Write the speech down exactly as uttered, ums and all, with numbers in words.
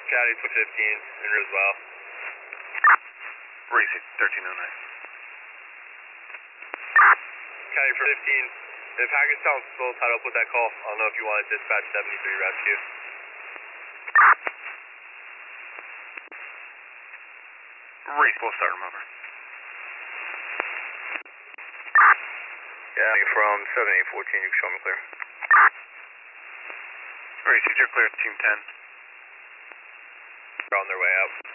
Caddy for fifteen, in as well. Racy, thirteen oh nine. Caddy for fifteen, if Hackettstown's still tied up with that call, I don't know if you want to dispatch seventy-three rescue. Racy, we'll start them over. Yeah, from seven eight fourteen, you can show me clear. Racy, you're clear, team ten. They're on their way out.